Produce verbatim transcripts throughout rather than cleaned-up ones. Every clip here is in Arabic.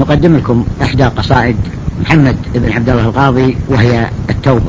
نقدم لكم إحدى قصائد محمد بن عبد الله القاضي وهي التوبة.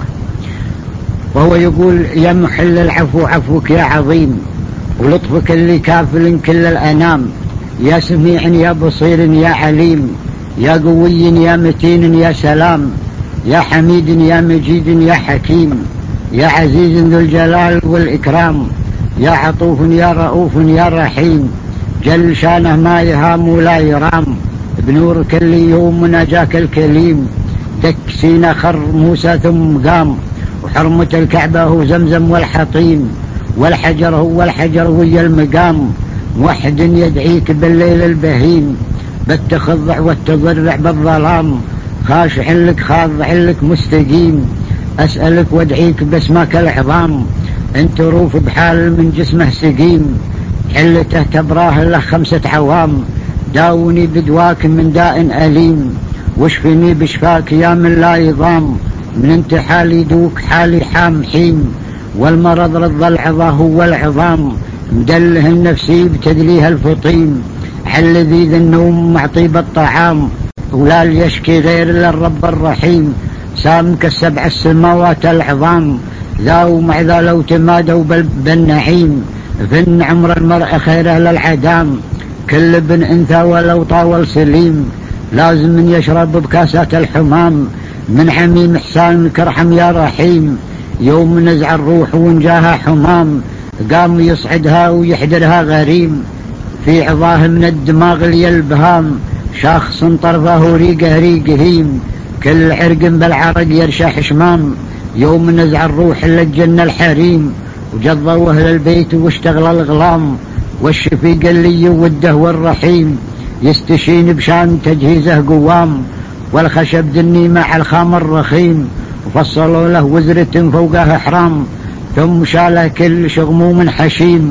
وهو يقول: يا محل العفو عفوك يا عظيم، ولطفك اللي كافل كل الأنام، يا سميع يا بصير يا عليم، يا قوي يا متين يا سلام، يا حميد يا مجيد يا حكيم، يا عزيز ذو الجلال والإكرام، يا عطوف يا رؤوف يا رحيم، جل شانه ما يهام ولا يرام، بنورك اللي يوم نجاك الكليم، دك سينا خر موسى ثم قام، وحرمة الكعبة هو زمزم والحطيم، والحجر هو الحجر ويا المقام، موحد يدعيك بالليل البهيم، بالتخضع والتضرع بالظلام، خاشع لك خاضع لك مستقيم، أسألك وادعيك باسمك العظام، انت روف بحال من جسمه سقيم، حلته تبراه له خمسة عوام، داوني بدواك من داء أليم، واشفني بشفاك يا من لا يضام، من انت حالي دوك حالي حام حيم، والمرض رض العظا هو العظام، مدله النفسي بتدليها الفطيم، الذي ذا النوم مع طيب الطعام، ولا يشكي غير للرب الرحيم، سامك السبع السماوات العظام، ذا ومع ذا لو تمادوا بالنعيم، فإن عمر المرء خيره للعدام، كل ابن انثى ولو طاول سليم، لازم من يشرب بكاسات الحمام، من حميم حسان كرحم يا رحيم، يوم نزع الروح ونجاها حمام، قام يصعدها ويحدرها غريم، في عظاه من الدماغ لي البهام، شخص طرفه ريقه ريق هيم، كل عرق بالعرق يرشح شمام، يوم نزع الروح للجنة الحريم، وجضوا أهل البيت واشتغل الغلام، والشفيق اللي يوده والرحيم، يستشين بشان تجهيزه قوام، والخشب ذني مع الخام الرخيم، وفصلوا له وزرة فوقها حرام، ثم شاله كل شغموم حشيم،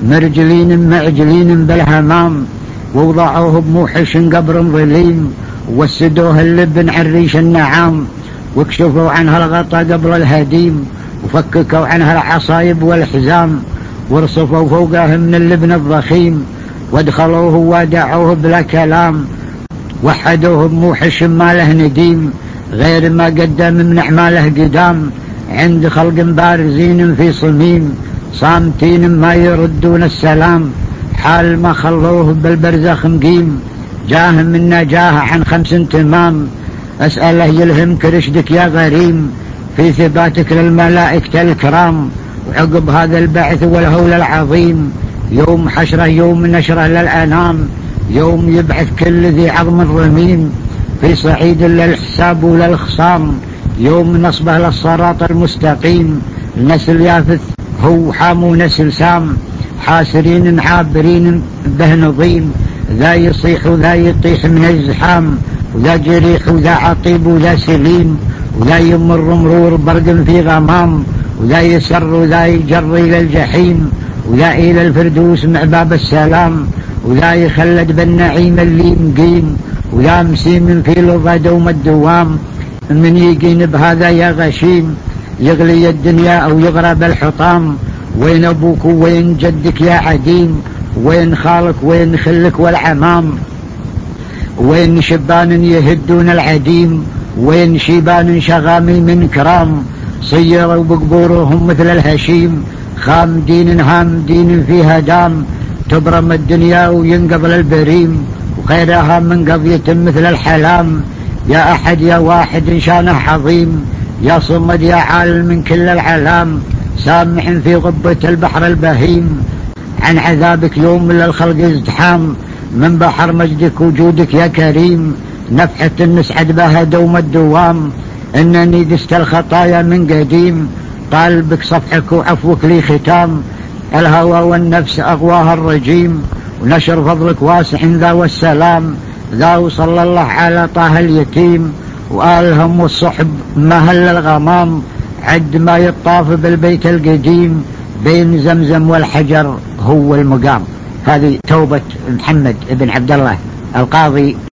مرجلين معجلين بالهمام، ووضعوه بموحش قبر ظليم، ووسدوه اللبن عريش النعام، واكشفوا عنها الغطا قبل الهديم، وفككوا عنها العصايب والحزام، ورصفوا فوقه من اللبن الضخيم، وادخلوه ودعوه بلا كلام، وحدوه بموحش ما له نديم، غير ما قدم من أعماله قدام، عند خلق بارزين في صميم، صامتين ما يردون السلام، حال ما خلوه بالبرزخ مقيم، جاه من نجاه عن خمس تمام، أسأله يلهمك رشدك يا غريم، في ثباتك للملائكة الكرام، وعقب هذا البعث والهول العظيم، يوم حشره يوم نشره للأنام، يوم يبعث كل ذي عظم رميم، في صعيد للحساب وللخصام، يوم نصبه للصراط المستقيم، النسل يافث هو حامو نسل سام، حاسرين عابرين به نظيم، ذا يصيح وذا يطيح من الزحام، وذا جريح وذا عطيب وذا سليم، وذا يمر مرور برق في غمام، وذا يسر وذا يجر إلى الجحيم، وذا إلى الفردوس مع باب السلام، وذا يخلد بالنعيم اللي مقيم، وذا مسيم في لظى دوم الدوام، من يقين بهذا يا غشيم، يغلي الدنيا أو يغرب الحطام، وين أبوك وين جدك يا عديم، وين خالك وين خلك والعمام، وين شبان يهدون العديم، وين شيبان شغامي من كرام، صيروا بقبورهم مثل الهشيم، خام دين هام دين فيها دام، تبرم الدنيا وينقبل البريم، وخيرها من قضية مثل الحلام، يا أحد يا واحد شانه عظيم، يا صمد يا عالم من كل العلام، سامح في غبة البحر البهيم، عن عذابك يوم للخلق ازدحام، من بحر مجدك وجودك يا كريم، نفحة نسعد بها دوم الدوام، إنني دست الخطايا من قديم، طالبك صفحك وعفوك لي ختام، الهوى والنفس أغواها الرجيم، ونشر فضلك واسع ذا والسلام، ذا وصلى الله على طه اليتيم، وآلهم والصحب مهل الغمام، عد ما يطاف بالبيت القديم، بين زمزم والحجر هو المقام. هذه توبة محمد بن عبد الله القاضي.